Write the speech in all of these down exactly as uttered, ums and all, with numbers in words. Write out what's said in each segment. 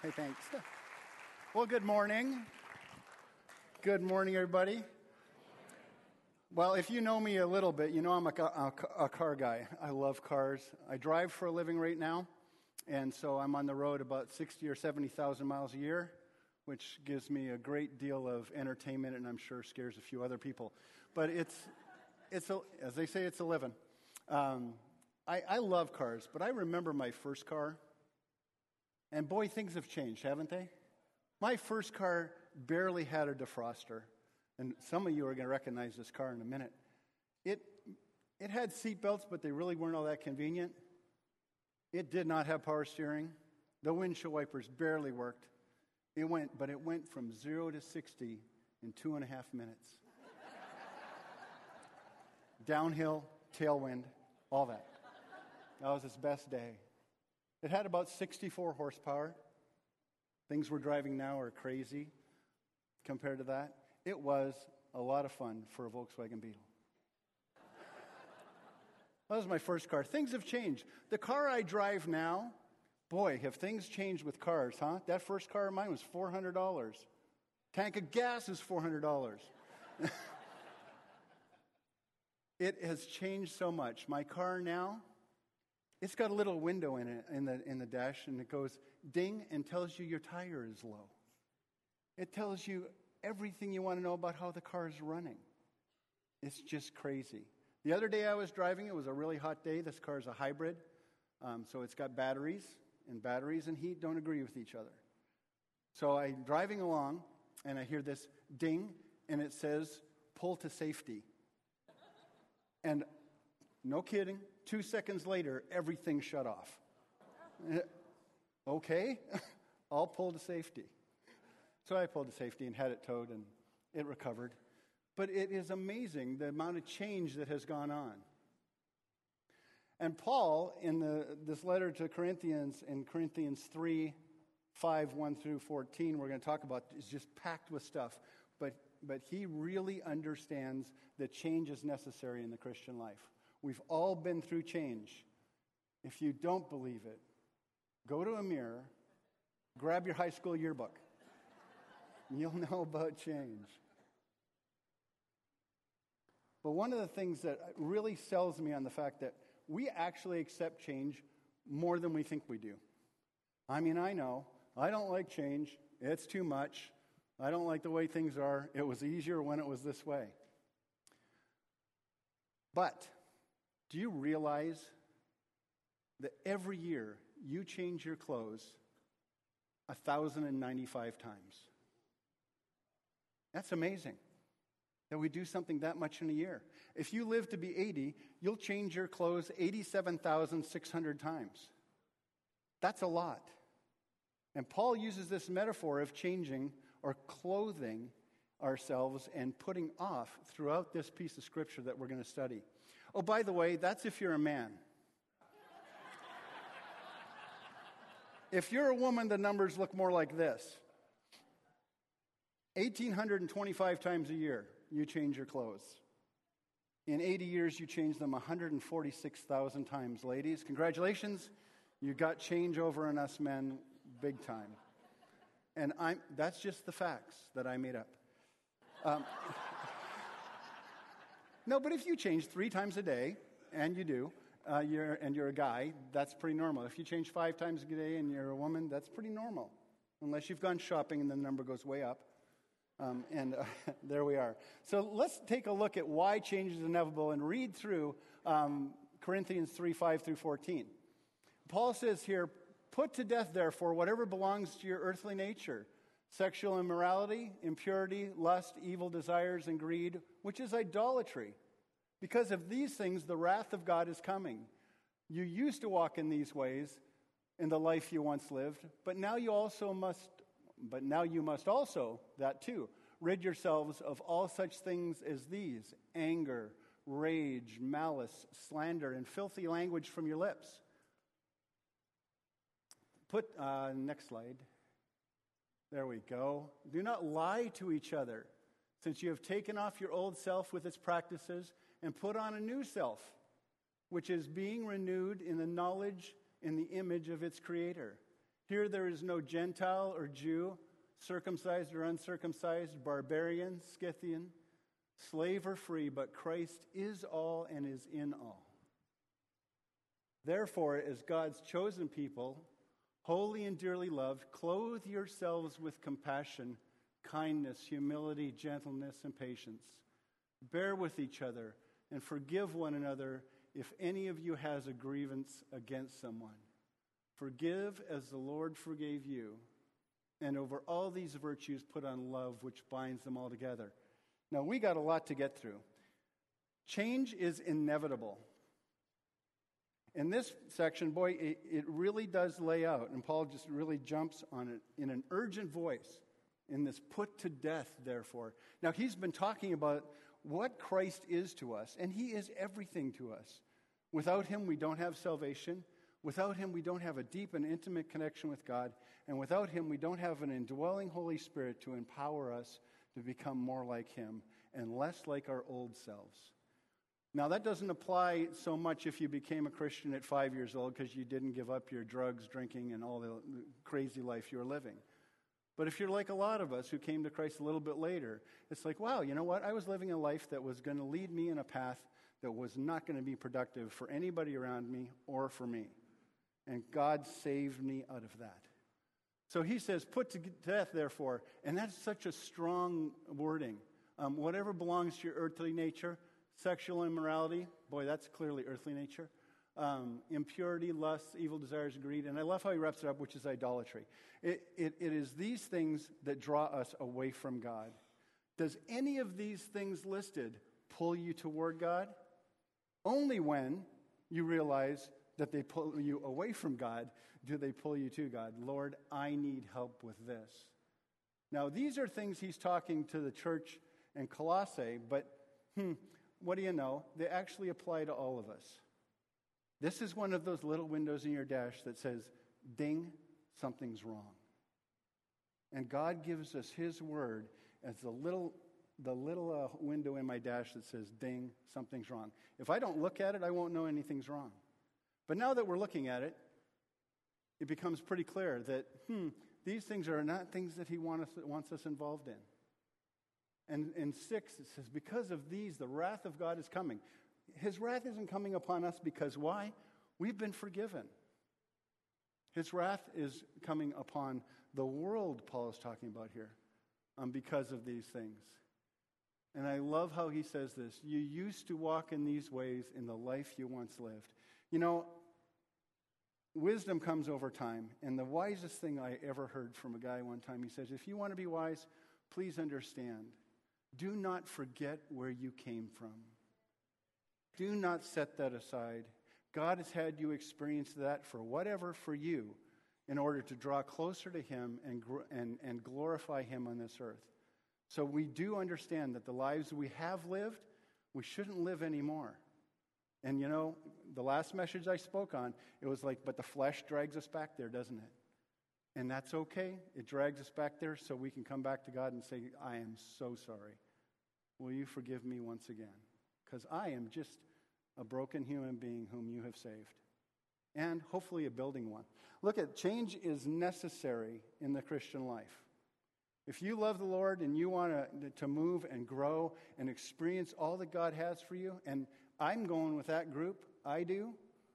Hey, thanks. Well, good morning. Good morning, everybody. Well, if you know me a little bit, you know I'm a, a, a car guy. I love cars. I drive for a living right now, and so I'm on the road about sixty or seventy thousand miles a year, which gives me a great deal of entertainment, and I'm sure scares a few other people. But it's, it's a, as they say, it's a living. Um, I, I love cars, but I remember my first car, and boy, things have changed, haven't they? My first car barely had a defroster, and some of you are going to recognize this car in a minute. It it had seat belts, but they really weren't all that convenient. It did not have power steering. The windshield wipers barely worked. It went, but it went from zero to sixty in two and a half minutes. Downhill, tailwind, all that. That was its best day. It had about sixty-four horsepower. Things we're driving now are crazy compared to that. It was a lot of fun for a Volkswagen Beetle. That was my first car. Things have changed. The car I drive now, boy, have things changed with cars, huh? That first car of mine was four hundred dollars. Tank of gas is four hundred dollars. It has changed so much. My car now, it's got a little window in it in the in the dash, and it goes ding and tells you your tire is low. It tells you everything you want to know about how the car is running. It's just crazy. The other day I was driving, it was a really hot day. This car is a hybrid, um, so it's got batteries, and batteries and heat don't agree with each other. So I'm driving along, and I hear this ding, and it says, pull to safety. And no kidding, two seconds later, everything shut off. Okay, I'll pull to safety. So I pulled to safety and had it towed, and it recovered. But it is amazing the amount of change that has gone on. And Paul, in the, this letter to Corinthians, in Corinthians three, five, one through fourteen, we're going to talk about, is just packed with stuff. But, but he really understands that change is necessary in the Christian life. We've all been through change. If you don't believe it, go to a mirror, grab your high school yearbook. You'll know about change. But one of the things that really sells me on the fact that we actually accept change more than we think we do. I mean, I know. I don't like change. It's too much. I don't like the way things are. It was easier when it was this way. But do you realize that every year you change your clothes one thousand ninety-five times? That's amazing that we do something that much in a year. If you live to be eighty, you'll change your clothes eighty-seven thousand six hundred times. That's a lot. And Paul uses this metaphor of changing or clothing ourselves and putting off throughout this piece of scripture that we're going to study. Oh, by the way, that's if you're a man. If you're a woman, the numbers look more like this. one thousand eight hundred twenty-five times a year, you change your clothes. In eighty years, you change them one hundred forty-six thousand times. Ladies, congratulations. You got change over on us men big time. And I'm that's just the facts that I made up. Um, no, but if you change three times a day, and you do, uh, you're, and you're a guy, that's pretty normal. If you change five times a day and you're a woman, that's pretty normal. Unless you've gone shopping and the number goes way up. Um, and uh, there we are. So let's take a look at why change is inevitable and read through um, Corinthians three, five through fourteen. Paul says here, put to death, therefore, whatever belongs to your earthly nature, sexual immorality, impurity, lust, evil desires, and greed, which is idolatry. Because of these things, the wrath of God is coming. You used to walk in these ways in the life you once lived, but now you also must, but now you must also, that too, rid yourselves of all such things as these: anger, rage, malice, slander, and filthy language from your lips. Put, uh, next slide. There we go. Do not lie to each other, since you have taken off your old self with its practices and put on a new self, which is being renewed in the knowledge in the image of its creator. Here there is no Gentile or Jew, circumcised or uncircumcised, barbarian, Scythian, slave or free, but Christ is all and is in all. Therefore, as God's chosen people, holy and dearly loved, clothe yourselves with compassion, kindness, humility, gentleness, and patience. Bear with each other and forgive one another if any of you has a grievance against someone. Forgive as the Lord forgave you. And over all these virtues put on love, which binds them all together. Now, we got a lot to get through. Change is inevitable. In this section, boy, it, it really does lay out, and Paul just really jumps on it in an urgent voice, in this put to death, therefore. Now, he's been talking about what Christ is to us, and he is everything to us. Without him, we don't have salvation. Without him, we don't have a deep and intimate connection with God. And without him, we don't have an indwelling Holy Spirit to empower us to become more like him and less like our old selves. Now, that doesn't apply so much if you became a Christian at five years old because you didn't give up your drugs, drinking, and all the crazy life you were living. But if you're like a lot of us who came to Christ a little bit later, it's like, wow, you know what? I was living a life that was going to lead me in a path that was not going to be productive for anybody around me or for me. And God saved me out of that. So he says, put to death, therefore. And that's such a strong wording. Um, whatever belongs to your earthly nature, sexual immorality, boy, that's clearly earthly nature. Um, impurity, lust, evil desires, greed. And I love how he wraps it up, which is idolatry. It, it, it is these things that draw us away from God. Does any of these things listed pull you toward God? Only when you realize that they pull you away from God do they pull you to God. Lord, I need help with this. Now, these are things he's talking to the church in Colossae, but hmm, what do you know? They actually apply to all of us. This is one of those little windows in your dash that says, ding, something's wrong. And God gives us his word as the little, the little uh, window in my dash that says, ding, something's wrong. If I don't look at it, I won't know anything's wrong. But now that we're looking at it, it becomes pretty clear that, hmm, these things are not things that he want us, wants us involved in. And in six, it says, because of these, the wrath of God is coming. His wrath isn't coming upon us because why? We've been forgiven. His wrath is coming upon the world, Paul is talking about here, um, because of these things. And I love how he says this. You used to walk in these ways in the life you once lived. You know, wisdom comes over time. And the wisest thing I ever heard from a guy one time, he says, if you want to be wise, please understand. Do not forget where you came from. Do not set that aside. God has had you experience that for whatever for you in order to draw closer to him and, and, and glorify him on this earth. So we do understand that the lives we have lived, we shouldn't live anymore. And you know, the last message I spoke on, it was like, but the flesh drags us back there, doesn't it? And that's okay. It drags us back there so we can come back to God and say, I am so sorry. Will you forgive me once again? Because I am just a broken human being whom you have saved. And hopefully a building one. Look at, change is necessary in the Christian life. If you love the Lord and you want to, to move and grow and experience all that God has for you, and I'm going with that group, I do,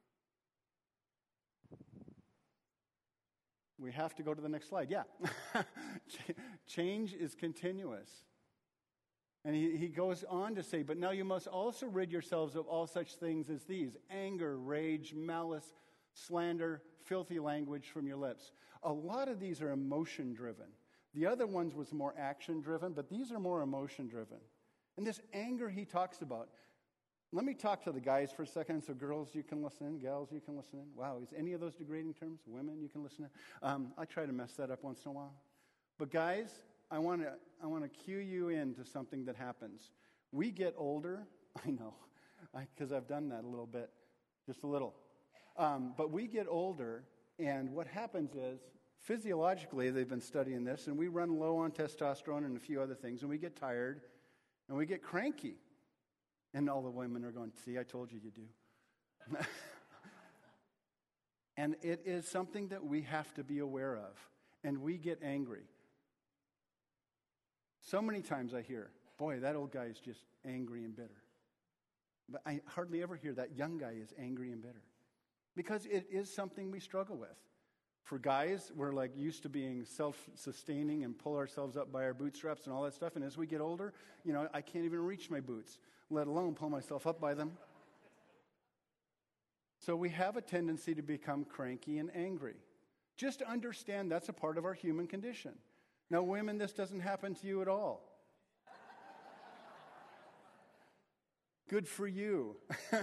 we have to go to the next slide. Yeah. Change is continuous. And he, he goes on to say, but now you must also rid yourselves of all such things as these: anger, rage, malice, slander, filthy language from your lips. A lot of these are emotion-driven. The other ones was more action-driven, but these are more emotion-driven. And this anger he talks about. Let me talk to the guys for a second. So girls, you can listen in. Gals, you can listen in. Wow, is any of those degrading terms? Women, you can listen in. Um, I try to mess that up once in a while. But guys, I want to I want to cue you into something that happens. We get older. I know, because I've done that a little bit, just a little. Um, but we get older, and what happens is, physiologically, they've been studying this, and we run low on testosterone and a few other things, and we get tired, and we get cranky. And all the women are going, see, I told you you do. And it is something that we have to be aware of. And we get angry. So many times I hear, boy, that old guy is just angry and bitter. But I hardly ever hear that young guy is angry and bitter. Because it is something we struggle with. For guys, we're like used to being self-sustaining and pull ourselves up by our bootstraps and all that stuff. And as we get older, you know, I can't even reach my boots, let alone pull myself up by them. So we have a tendency to become cranky and angry. Just understand that's a part of our human condition. Now, women, this doesn't happen to you at all. Good for you.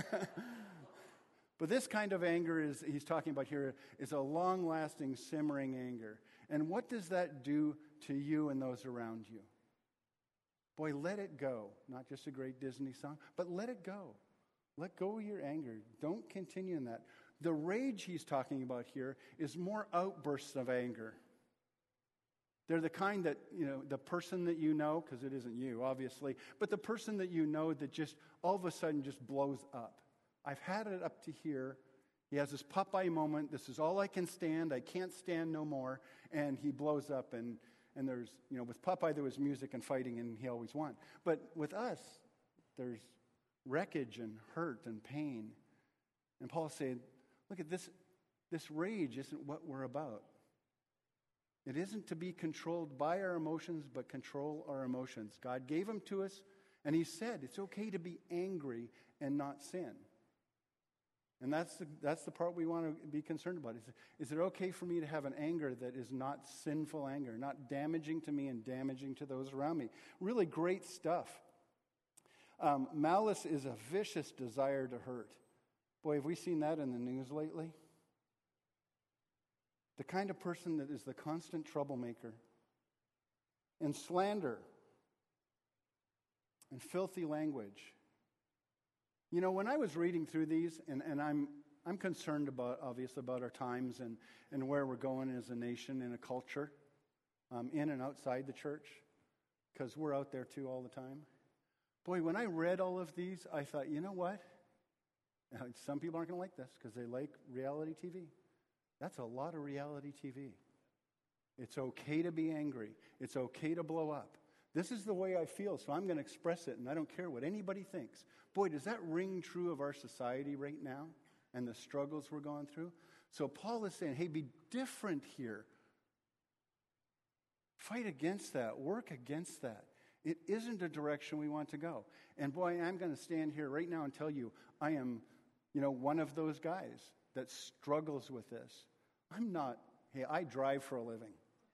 But this kind of anger is he's talking about here is a long-lasting, simmering anger. And what does that do to you and those around you? Boy, let it go. Not just a great Disney song, but let it go. Let go of your anger. Don't continue in that. The rage he's talking about here is more outbursts of anger. They're the kind that, you know, the person that you know, because it isn't you, obviously, but the person that you know that just all of a sudden just blows up. I've had it up to here. He has this Popeye moment. This is all I can stand. I can't stand no more. And he blows up. And, and there's, you know, with Popeye there was music and fighting and he always won. But with us, there's wreckage and hurt and pain. And Paul's saying, look at this, this rage isn't what we're about. It isn't to be controlled by our emotions, but control our emotions. God gave them to us, and he said it's okay to be angry and not sin. And that's the, that's the part we want to be concerned about. Is, is it okay for me to have an anger that is not sinful anger, not damaging to me and damaging to those around me? Really great stuff. Um, malice is a vicious desire to hurt. Boy, have we seen that in the news lately? The kind of person that is the constant troublemaker. And slander. And filthy language. You know, when I was reading through these, and, and I'm I'm concerned about, obviously, about our times and, and where we're going as a nation and a culture, um, in and outside the church, because we're out there too all the time. Boy, when I read all of these, I thought, you know what? Now, some people aren't going to like this because they like reality T V. That's a lot of reality T V. It's okay to be angry. It's okay to blow up. This is the way I feel, so I'm going to express it, and I don't care what anybody thinks. Boy, does that ring true of our society right now and the struggles we're going through? So Paul is saying, hey, be different here. Fight against that. Work against that. It isn't a direction we want to go. And boy, I'm going to stand here right now and tell you, I am, you know, one of those guys that struggles with this. I'm not, hey, I drive for a living.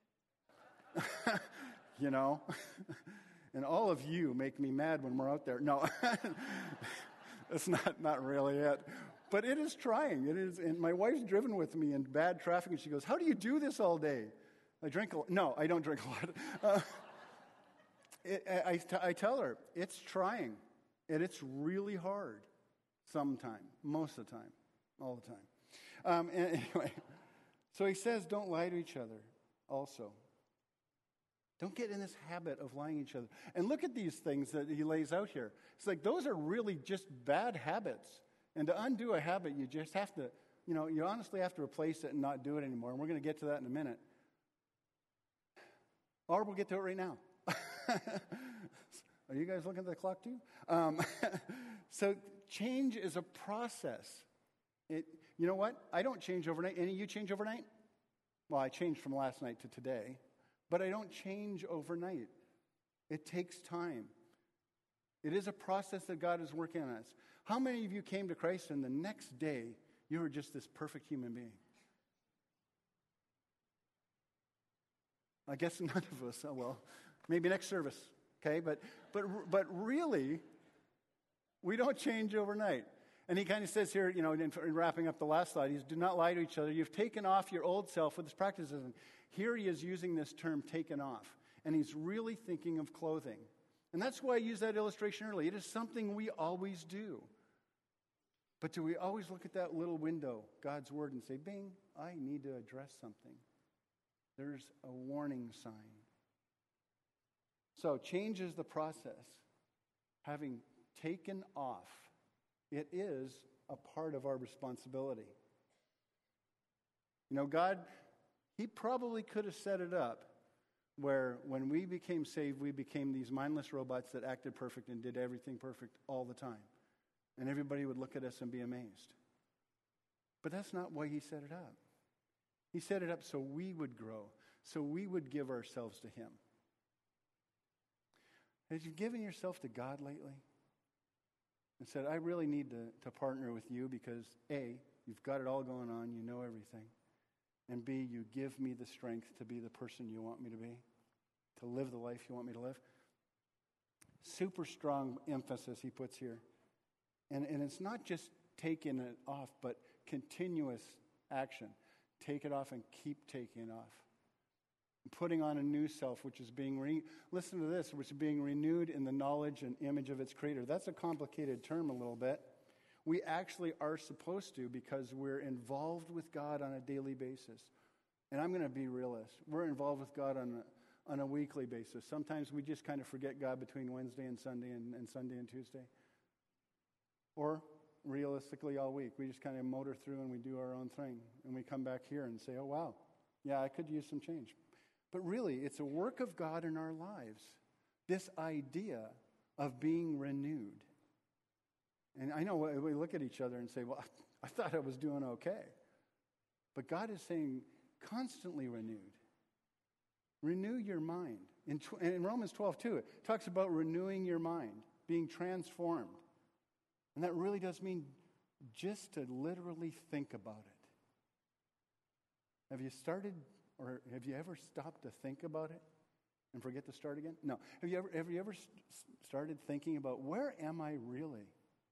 You know? And all of you make me mad when we're out there. No, that's not, not really it. But it is trying. It is, and my wife's driven with me in bad traffic, and she goes, how do you do this all day? I drink a lot. No, I don't drink a lot. Uh, it, I, I, t- I tell her, it's trying, and it's really hard sometime, most of the time, all the time. Um, and anyway, so he says, don't lie to each other also. Don't get in this habit of lying to each other. And look at these things that he lays out here. It's like those are really just bad habits. And to undo a habit, you just have to, you know, you honestly have to replace it and not do it anymore. And we're going to get to that in a minute. Or we'll get to it right now. Are you guys looking at the clock too? Um, so change is a process. It, you know what? I don't change overnight. Any of you change overnight? Well, I changed from last night to today. But I don't change overnight. It takes time. It is a process that God is working on us. How many of you came to Christ and the next day you were just this perfect human being? I guess none of us. Oh, well, maybe next service. Okay, but but but really, we don't change overnight. And he kind of says here, you know, in, in wrapping up the last slide, he's, do not lie to each other. You've taken off your old self with its practices. And here he is using this term, taken off. And he's really thinking of clothing. And that's why I used that illustration earlier. It is something we always do. But do we always look at that little window, God's word, and say, bing, I need to address something. There's a warning sign. So change is the process. Having taken off, it is a part of our responsibility. You know, God, he probably could have set it up where when we became saved, we became these mindless robots that acted perfect and did everything perfect all the time. And everybody would look at us and be amazed. But that's not why he set it up. He set it up so we would grow, so we would give ourselves to him. Have you given yourself to God lately? And said, I really need to, to partner with you because A, you've got it all going on, you know everything. And B, you give me the strength to be the person you want me to be, to live the life you want me to live. Super strong emphasis he puts here. And, and it's not just taking it off, but continuous action. Take it off and keep taking it off. Putting on a new self, which is being, re- listen to this, which is being renewed in the knowledge and image of its creator. That's a complicated term a little bit. We actually are supposed to because we're involved with God on a daily basis. And I'm going to be realist. We're involved with God on a, on a weekly basis. Sometimes we just kind of forget God between Wednesday and Sunday and, and Sunday and Tuesday. Or realistically all week. We just kind of motor through and we do our own thing. And we come back here and say, oh, wow, yeah, I could use some change. But really, it's a work of God in our lives. This idea of being renewed. And I know we look at each other and say, well, I thought I was doing okay. But God is saying, constantly renewed. Renew your mind. In, in Romans twelve two, it talks about renewing your mind, being transformed. And that really does mean just to literally think about it. Have you started, or have you ever stopped to think about it and forget to start again? No. Have you ever, have you ever started thinking about, where am I really?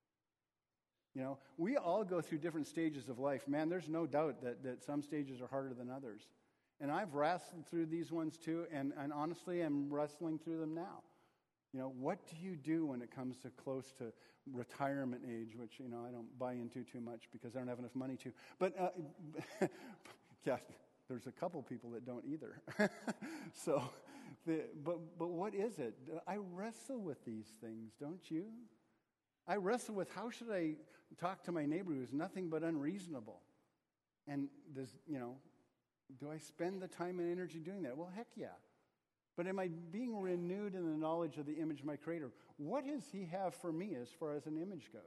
You know, we all go through different stages of life. Man, there's no doubt that, that some stages are harder than others. And I've wrestled through these ones too, and, and honestly, I'm wrestling through them now. You know, what do you do when it comes to close to retirement age, which, you know, I don't buy into too much because I don't have enough money to. But, uh, yeah, there's a couple people that don't either. so, the, but, but what is it? I wrestle with these things, don't you? I wrestle with, how should I talk to my neighbor who's nothing but unreasonable? And does, you know, do I spend the time and energy doing that? Well, heck yeah. But am I being renewed in the knowledge of the image of my Creator? What does He have for me as far as an image goes?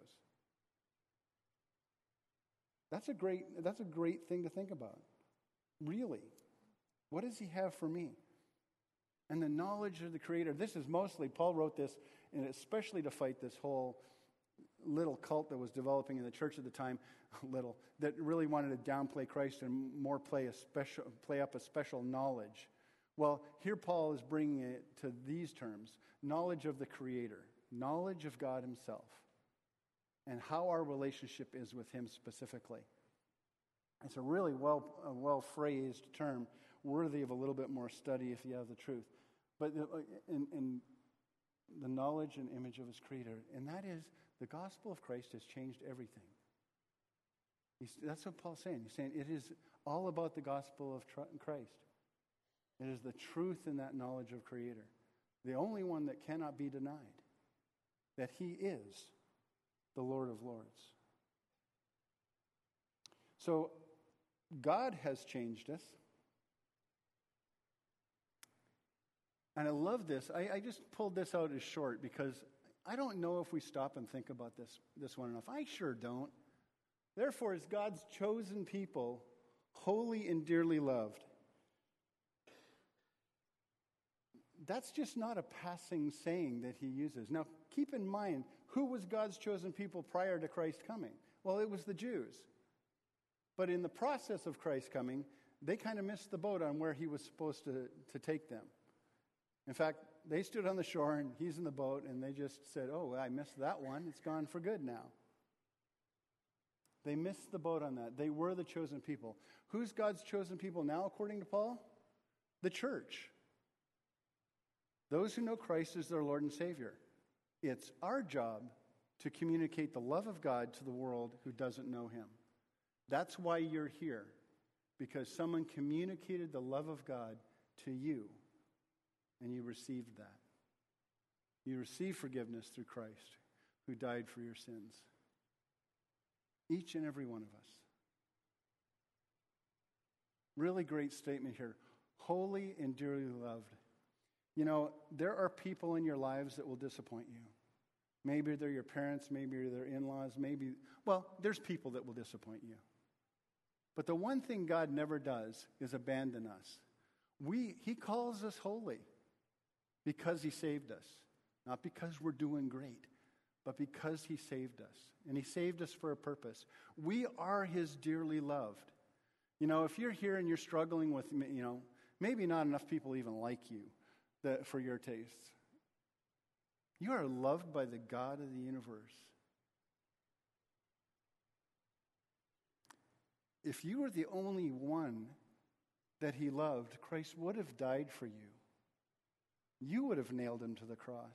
That's a great, that's a great thing to think about. Really. What does He have for me? And the knowledge of the Creator. This is mostly, Paul wrote this, and especially to fight this whole little cult that was developing in the church at the time, little, that really wanted to downplay Christ and more play a special, play up a special knowledge. Well, here Paul is bringing it to these terms: knowledge of the Creator, knowledge of God Himself, and how our relationship is with Him specifically. It's a really well, a well-phrased term, worthy of a little bit more study if you have the truth. But in, in the knowledge and image of His Creator, and that is, the gospel of Christ has changed everything. He's, that's what Paul's saying. He's saying it is all about the gospel of tr- Christ. It is the truth in that knowledge of Creator, the only one that cannot be denied, that He is the Lord of Lords. So God has changed us. And I love this. I, I just pulled this out as short because I don't know if we stop and think about this, this one enough. I sure don't. Therefore, as God's chosen people, holy and dearly loved, that's just not a passing saying that He uses. Now, keep in mind, who was God's chosen people prior to Christ coming? Well, it was the Jews. But in the process of Christ coming, they kind of missed the boat on where He was supposed to, to take them. In fact, they stood on the shore and He's in the boat, and they just said, oh, I missed that one. It's gone for good now. They missed the boat on that. They were the chosen people. Who's God's chosen people now, according to Paul? The church. Those who know Christ as their Lord and Savior. It's our job to communicate the love of God to the world who doesn't know Him. That's why you're here, because someone communicated the love of God to you, and you received that. You received forgiveness through Christ, who died for your sins. Each and every one of us. Really great statement here. Holy and dearly loved. You know, there are people in your lives that will disappoint you. Maybe they're your parents, maybe they're in-laws, maybe, well, there's people that will disappoint you. But the one thing God never does is abandon us. We, he calls us holy because he saved us. Not because we're doing great, but because he saved us. And he saved us for a purpose. We are his dearly loved. You know, if you're here and you're struggling with, you know, maybe not enough people even like you that, for your tastes. You are loved by the God of the universe. If you were the only one that he loved, Christ would have died for you. You would have nailed him to the cross.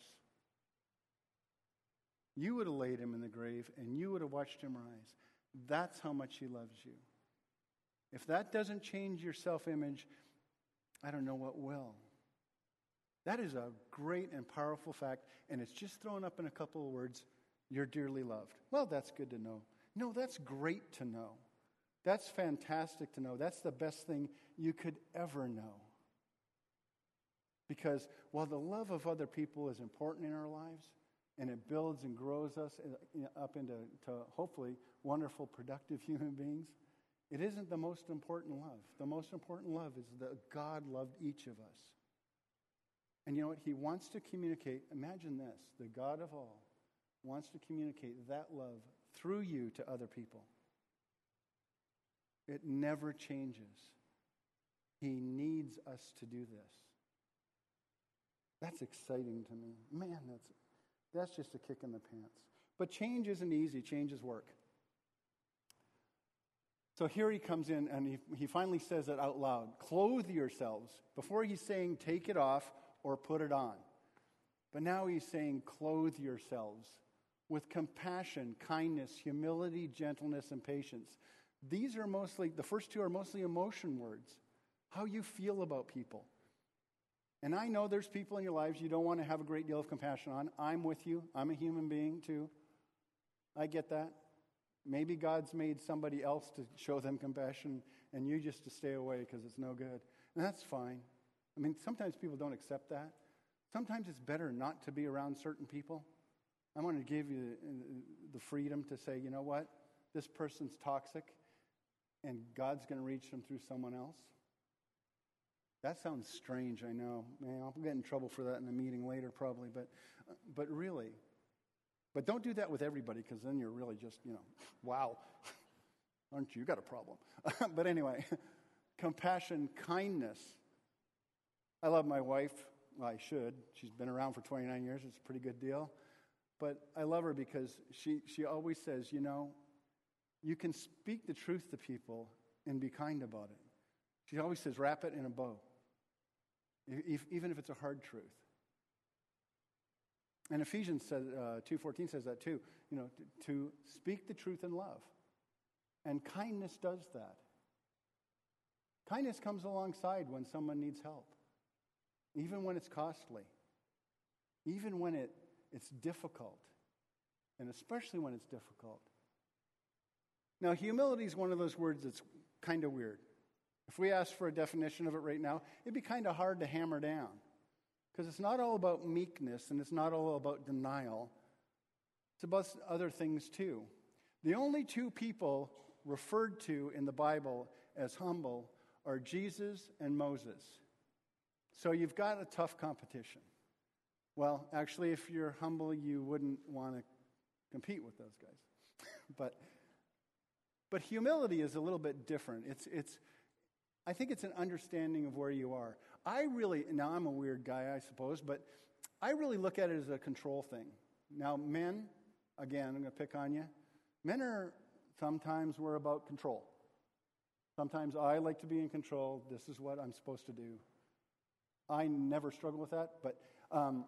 You would have laid him in the grave, and you would have watched him rise. That's how much he loves you. If that doesn't change your self-image, I don't know what will. That is a great and powerful fact, and it's just thrown up in a couple of words. You're dearly loved. Well, that's good to know. No, that's great to know. That's fantastic to know. That's the best thing you could ever know. Because while the love of other people is important in our lives, and it builds and grows us up into to hopefully wonderful, productive human beings, it isn't the most important love. The most important love is that God loved each of us. And you know what? He wants to communicate, imagine this, the God of all wants to communicate that love through you to other people. It never changes. He needs us to do this. That's exciting to me. Man, that's that's just a kick in the pants. But change isn't easy. Change is work. So here he comes in and he, he finally says it out loud. Clothe yourselves. Before he's saying take it off or put it on. But now he's saying clothe yourselves with compassion, kindness, humility, gentleness, and patience. These are mostly, the first two are mostly emotion words. How you feel about people. And I know there's people in your lives you don't want to have a great deal of compassion on. I'm with you. I'm a human being too. I get that. Maybe God's made somebody else to show them compassion and you just to stay away because it's no good. And that's fine. I mean, sometimes people don't accept that. Sometimes it's better not to be around certain people. I want to give you the freedom to say, you know what? This person's toxic and God's going to reach them through someone else. That sounds strange, I know. Man, I'll get in trouble for that in a meeting later probably, but but really. But don't do that with everybody because then you're really just, you know, wow, aren't you got a problem? But anyway, compassion, kindness. I love my wife. Well, I should. She's been around for twenty-nine years. It's a pretty good deal. But I love her because she, she always says, you know, you can speak the truth to people and be kind about it. She always says, wrap it in a bow. If, even if it's a hard truth. And Ephesians says, uh, two fourteen says that too. You know, to, to speak the truth in love. And kindness does that. Kindness comes alongside when someone needs help. Even when it's costly. Even when it, it's difficult. And especially when it's difficult. Now, humility is one of those words that's kind of weird. If we ask for a definition of it right now, it'd be kind of hard to hammer down. Because it's not all about meekness and it's not all about denial. It's about other things too. The only two people referred to in the Bible as humble are Jesus and Moses. So you've got a tough competition. Well, actually, if you're humble, you wouldn't want to compete with those guys. but but humility is a little bit different. It's it's I think it's an understanding of where you are. I really, now I'm a weird guy, I suppose, but I really look at it as a control thing. Now, men, again, I'm going to pick on you. Men are, sometimes we're about control. Sometimes I like to be in control. This is what I'm supposed to do. I never struggle with that, but um,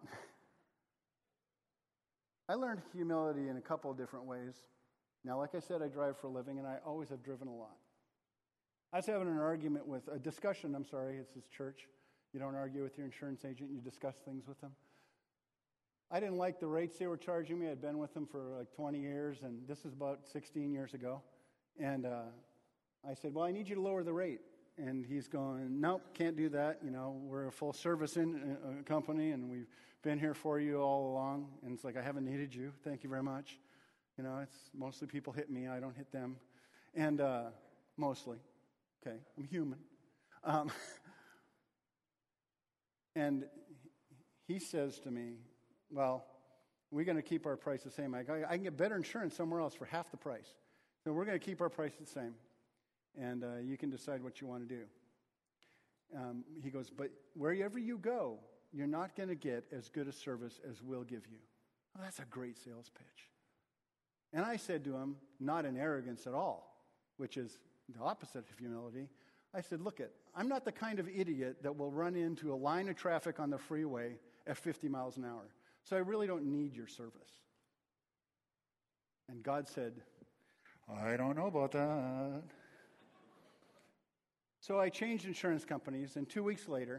I learned humility in a couple of different ways. Now, like I said, I drive for a living, and I always have driven a lot. I was having an argument with, a discussion, I'm sorry, it's this church. You don't argue with your insurance agent, you discuss things with them. I didn't like the rates they were charging me. I'd been with them for like twenty years, and this is about sixteen years ago. And uh, I said, well, I need you to lower the rate. And he's going, nope, can't do that. You know, we're a full service in, uh, company, and we've been here for you all along. And it's like, I haven't needed you. Thank you very much. You know, it's mostly people hit me. I don't hit them. And uh, mostly. Okay, I'm human. Um, and he says to me, well, we're going to keep our price the same. I, I can get better insurance somewhere else for half the price. So we're going to keep our price the same. And uh, you can decide what you want to do. Um, he goes, but wherever you go, you're not going to get as good a service as we'll give you. Oh, that's a great sales pitch. And I said to him, not in arrogance at all, which is the opposite of humility. I said, look it, I'm not the kind of idiot that will run into a line of traffic on the freeway at fifty miles an hour. So I really don't need your service. And God said, I don't know about that. So I changed insurance companies, and two weeks later,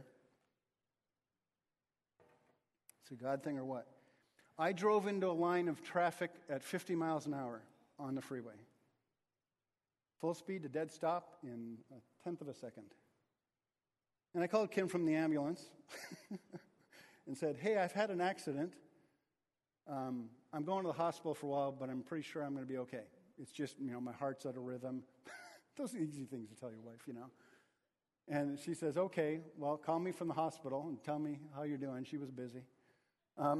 it's a God thing or what? I drove into a line of traffic at fifty miles an hour on the freeway. Full speed to dead stop in a tenth of a second. And I called Kim from the ambulance and said, hey, I've had an accident. Um, I'm going to the hospital for a while, but I'm pretty sure I'm going to be okay. It's just, you know, my heart's out of rhythm. Those are easy things to tell your wife, you know. And she says, okay, well, call me from the hospital and tell me how you're doing. She was busy. Um,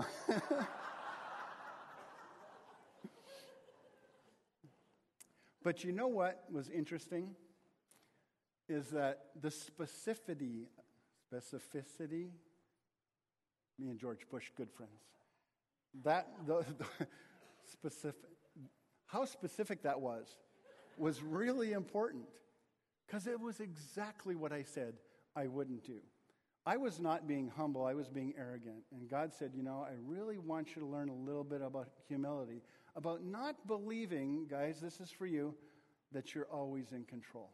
but you know what was interesting? Is that the specificity, specificity, me and George Bush, good friends. That, the, the specific, how specific that was, was really important. Because it was exactly what I said I wouldn't do. I was not being humble, I was being arrogant. And God said, you know, I really want you to learn a little bit about humility, about not believing, guys, this is for you, that you're always in control.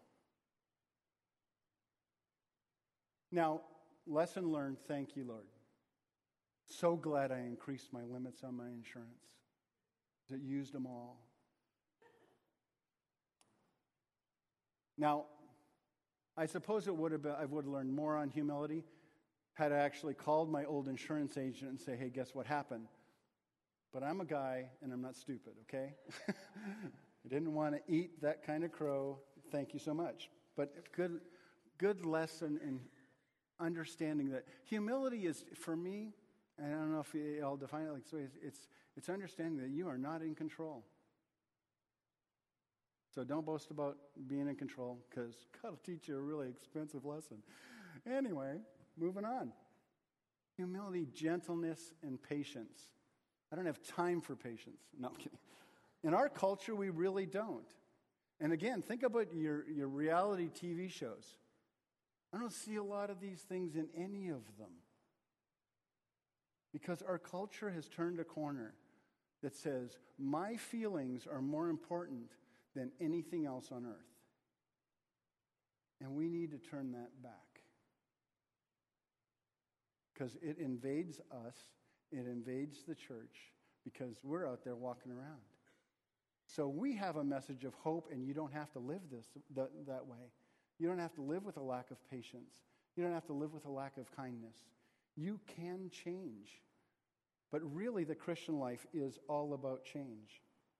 Now, lesson learned, thank you, Lord. So glad I increased my limits on my insurance. That used them all. Now, I suppose it would have been, I would have learned more on humility had I actually called my old insurance agent and say, hey, guess what happened? But I'm a guy and I'm not stupid, okay? I didn't want to eat that kind of crow. Thank you so much. But good, good lesson in understanding that humility is, for me, and I don't know if I'll define it like this way, it's, it's understanding that you are not in control. So don't boast about being in control, because God will teach you a really expensive lesson. Anyway, moving on. Humility, gentleness, and patience. I don't have time for patience. No, I'm kidding. In our culture, we really don't. And again, think about your, your reality T V shows. I don't see a lot of these things in any of them. Because our culture has turned a corner that says, my feelings are more important than anything else on earth. And we need to turn that back. Because it invades us, it invades the church, because we're out there walking around. So we have a message of hope, and you don't have to live this that, that way. You don't have to live with a lack of patience. You don't have to live with a lack of kindness. You can change. But really, the Christian life is all about change.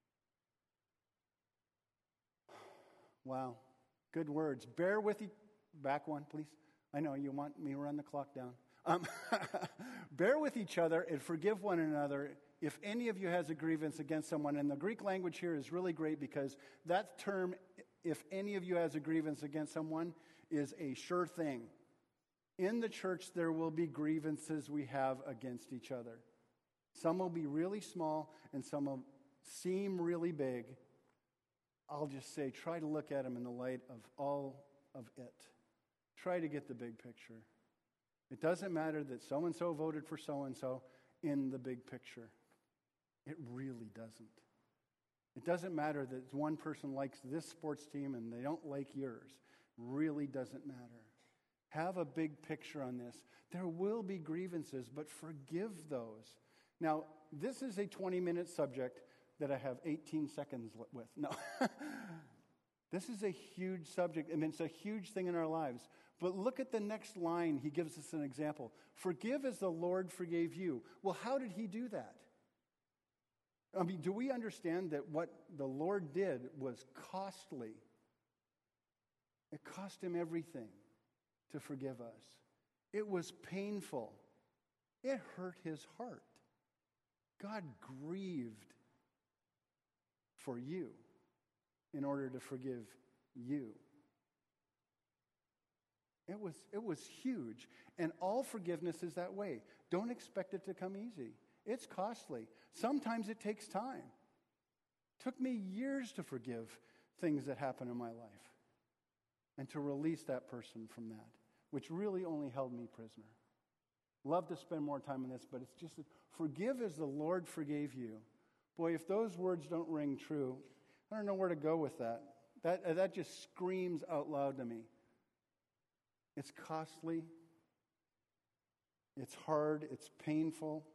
Wow. Good words. Bear with you. Back one, please. I know you want me to run the clock down. Um, bear with each other and forgive one another if any of you has a grievance against someone. And the Greek language here is really great, because that term, if any of you has a grievance against someone, is a sure thing. In the church, there will be grievances we have against each other. Some will be really small and some will seem really big. I'll just say, try to look at them in the light of all of it. Try to get the big picture. It doesn't matter that so-and-so voted for so-and-so in the big picture. It really doesn't. It doesn't matter that one person likes this sports team and they don't like yours. Really doesn't matter. Have a big picture on this. There will be grievances, but forgive those. Now, this is a twenty-minute subject that I have eighteen seconds with. No. This is a huge subject, and it's a huge thing in our lives. But look at the next line. He gives us an example. Forgive as the Lord forgave you. Well, how did he do that? I mean, do we understand that what the Lord did was costly? It cost him everything to forgive us. It was painful. It hurt his heart. God grieved for you in order to forgive you. It was, it was huge. And all forgiveness is that way. Don't expect it to come easy. It's costly. Sometimes it takes time. It took me years to forgive things that happened in my life and to release that person from that, which really only held me prisoner. Love to spend more time on this, but it's just forgive as the Lord forgave you. Boy, if those words don't ring true, I don't know where to go with that. That, that just screams out loud to me. It's costly. It's hard. It's painful.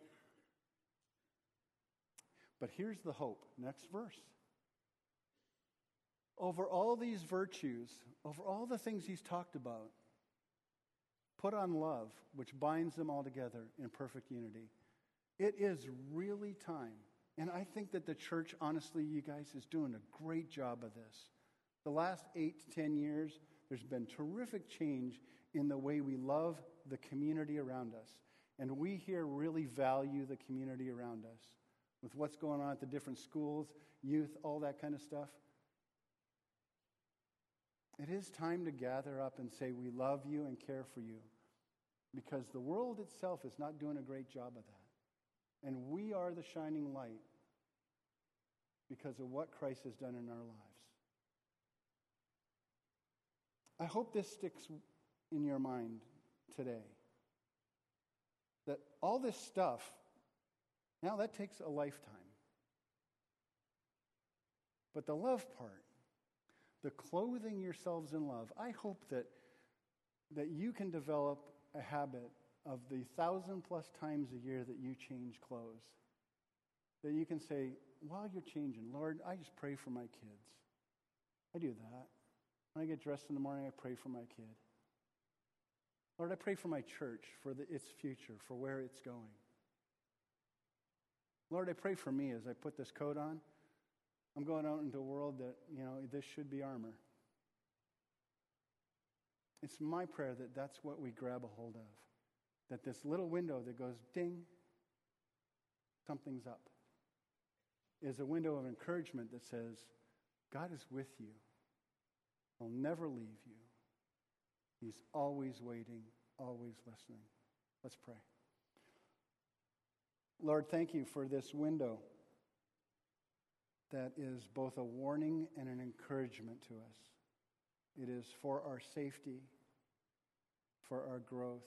But here's the hope. Next verse. Over all these virtues, over all the things he's talked about, put on love, which binds them all together in perfect unity. It is really time. And I think that the church, honestly, you guys, is doing a great job of this. The last eight to ten years, there's been terrific change in the way we love the community around us. And we here really value the community around us. With what's going on at the different schools, youth, all that kind of stuff. It is time to gather up and say we love you and care for you. Because the world itself is not doing a great job of that. And we are the shining light because of what Christ has done in our lives. I hope this sticks in your mind today. That all this stuff, now that takes a lifetime. But the love part, the clothing yourselves in love, I hope that, that you can develop a habit of the thousand plus times a year that you change clothes. That you can say, while you're changing, Lord, I just pray for my kids. I do that. When I get dressed in the morning, I pray for my kid. Lord, I pray for my church, for the, its future, for where it's going. Lord, I pray for me as I put this coat on. I'm going out into a world that, you know, this should be armor. It's my prayer that that's what we grab a hold of. That this little window that goes ding, something's up, is a window of encouragement that says, God is with you. He'll never leave you. He's always waiting, always listening. Let's pray. Lord, thank you for this window that is both a warning and an encouragement to us. It is for our safety, for our growth,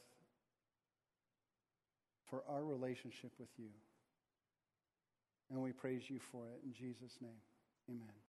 for our relationship with you. And we praise you for it in Jesus' name. Amen.